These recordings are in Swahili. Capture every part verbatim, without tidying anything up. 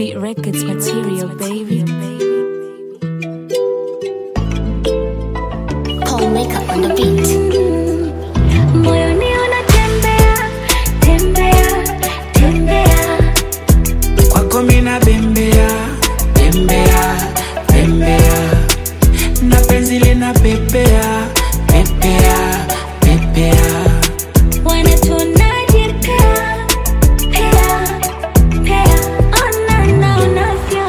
Beat Records material, baby. Paul Makeup on the beat. Moyoni unatembea, tembea, tembea. Kwako mina bembea, bembea, bembea. Na penzi lina pepea, pepea, pepea. Wana tunajipea, pea, pea. Ona na unavyo,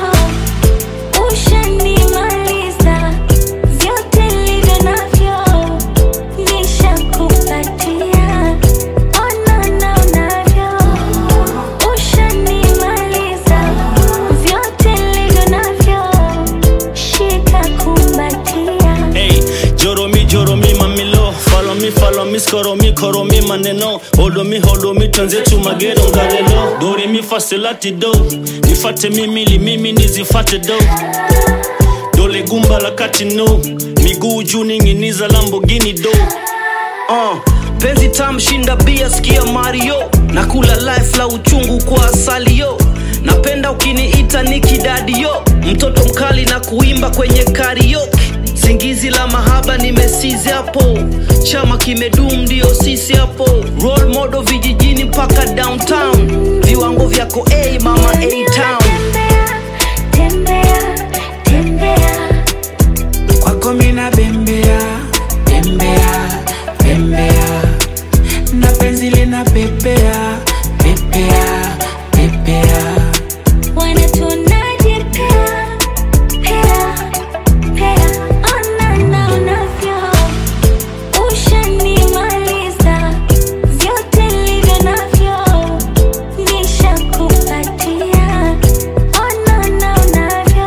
ushanimaliza. Vyote nilivyo navyo, nishakupatia. Ona na unavyo, ushanimaliza. Vyote nilivyo navyo, shika kumbatia. Hey, joro mi, joro mi, mamilo. Follow me, follow me, skoro mi, koro mi, maneno. Hold me, hold me, twenzetu magero ngarelo. Dori mi fasilati do. Nifate mimi, li mimi, nizifate do. Dole gumba la kati no. Miguu juu ninginiza Lamborghini do. Uh, penzi tam shinda bia sikia Mario. Nakula life la uchungu kwa asali yo. Napenda ukiniita Niki Daddy yo. Mtoto mkali na kuimba kwenye karaoke. Singizi la mahaba nimesizi hapo. Chama kimedum ndio sisi hapo. Role model vijijini paka downtown. Viwango vyako A hey, mama A-town. Tembea, tembea. Kwako mina bembea, bembea, bembea. Na penzi lina pepea, pepea, pepea. Wana tunajipea, pea, pea. Ona na unavyo, ushanimaliza. Vyote nilivyo navyo, nishakupatia. Ona na unavyo,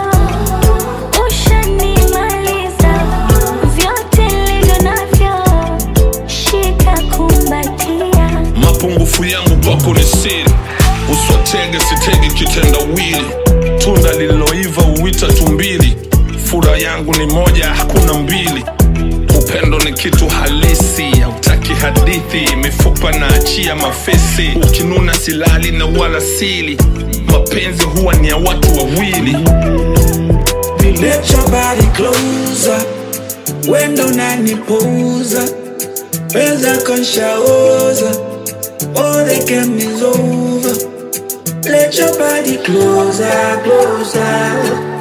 ushanimaliza. Vyote nilivyo navyo, shika kumbatia. Mapungufu yangu kwako ni siri. Uswatege sitege kitendawili. Tunda lililoiva uwita tumbili. Furaha yangu ni moja hakuna mbili. Upendo ni kitu halisi, hautaki hadithi. Mifupa na achia mafesi. Ukinuna silali na wala sili. Mapenzi huwa ni ya watu wawili. Let your body closer. Wendo unanipuuza. Pesa konshaoza. All the game is over. Let your body closer, closer.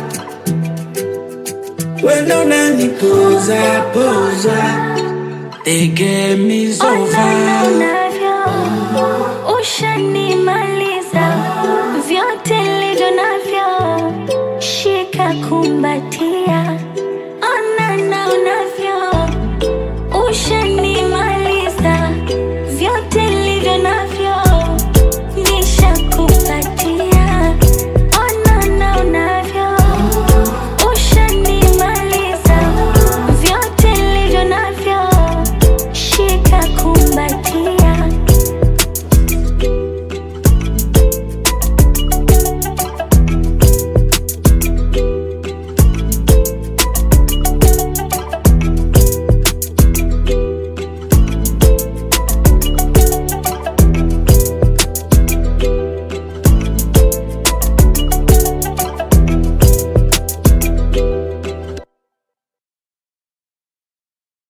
Wendo unanipuuza, puuza. The game is Ona na over. unavyo, ushanimaliza.